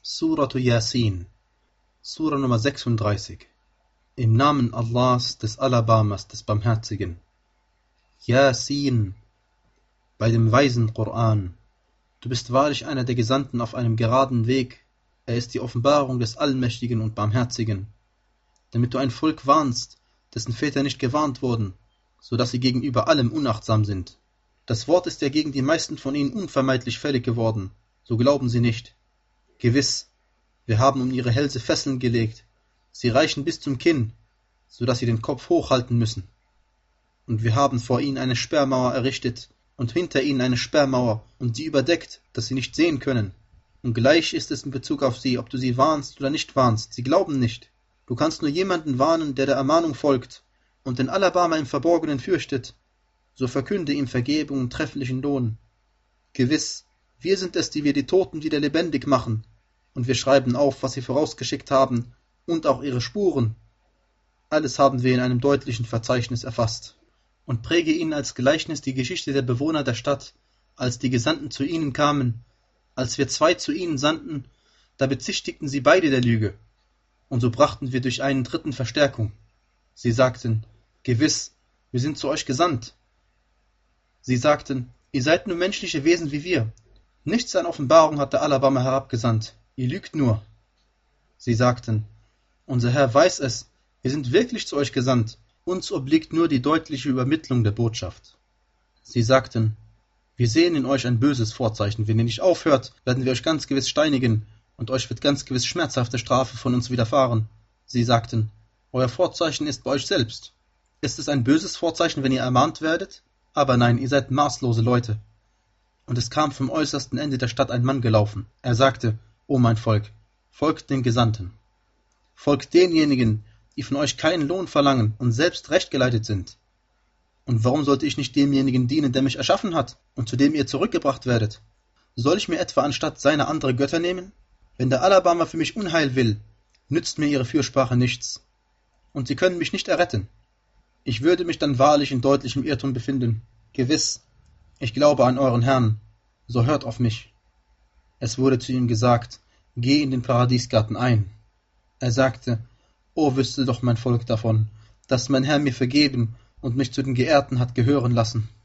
Suratu Yasin, Sura Nummer 36. Im Namen Allahs, des Alabamas, des Barmherzigen. Yasin, bei dem weisen Koran. Du bist wahrlich einer der Gesandten auf einem geraden Weg. Er ist die Offenbarung des Allmächtigen und Barmherzigen, damit du ein Volk warnst, dessen Väter nicht gewarnt wurden, so dass sie gegenüber allem unachtsam sind. Das Wort ist ja gegen die meisten von ihnen unvermeidlich fällig geworden, so glauben sie nicht. Gewiss, wir haben um ihre Hälse Fesseln gelegt, sie reichen bis zum Kinn, so dass sie den Kopf hochhalten müssen. Und wir haben vor ihnen eine Sperrmauer errichtet und hinter ihnen eine Sperrmauer und sie überdeckt, dass sie nicht sehen können. Und gleich ist es in Bezug auf sie, ob du sie warnst oder nicht warnst, sie glauben nicht. Du kannst nur jemanden warnen, der Ermahnung folgt und den Alabama im Verborgenen fürchtet, so verkünde ihm Vergebung und trefflichen Lohn. Gewiss, wir sind es, die wir die Toten wieder lebendig machen, und wir schreiben auf, was sie vorausgeschickt haben, und auch ihre Spuren. Alles haben wir in einem deutlichen Verzeichnis erfasst. Und präge ihnen als Gleichnis die Geschichte der Bewohner der Stadt, als die Gesandten zu ihnen kamen. Als wir 2 zu ihnen sandten, da bezichtigten sie beide der Lüge, und so brachten wir durch einen 3. Verstärkung. Sie sagten, gewiss, wir sind zu euch gesandt. Sie sagten, ihr seid nur menschliche Wesen wie wir. Nichts an Offenbarung hat der Alabama herabgesandt. Ihr lügt nur. Sie sagten, unser Herr weiß es, wir sind wirklich zu euch gesandt. Uns obliegt nur die deutliche Übermittlung der Botschaft. Sie sagten, wir sehen in euch ein böses Vorzeichen. Wenn ihr nicht aufhört, werden wir euch ganz gewiss steinigen, und euch wird ganz gewiss schmerzhafte Strafe von uns widerfahren. Sie sagten, euer Vorzeichen ist bei euch selbst. Ist es ein böses Vorzeichen, wenn ihr ermahnt werdet? Aber nein, ihr seid maßlose Leute. Und es kam vom äußersten Ende der Stadt ein Mann gelaufen. Er sagte, O mein Volk, folgt den Gesandten. Folgt denjenigen, die von euch keinen Lohn verlangen und selbst rechtgeleitet sind. Und warum sollte ich nicht demjenigen dienen, der mich erschaffen hat und zu dem ihr zurückgebracht werdet? Soll ich mir etwa anstatt seiner andere Götter nehmen? Wenn der Alabama für mich Unheil will, nützt mir ihre Fürsprache nichts. Und sie können mich nicht erretten. Ich würde mich dann wahrlich in deutlichem Irrtum befinden. Gewiss, ich glaube an euren Herrn, so hört auf mich. Es wurde zu ihm gesagt, geh in den Paradiesgarten ein. Er sagte, o wüsste doch mein Volk davon, dass mein Herr mir vergeben und mich zu den Geehrten hat gehören lassen.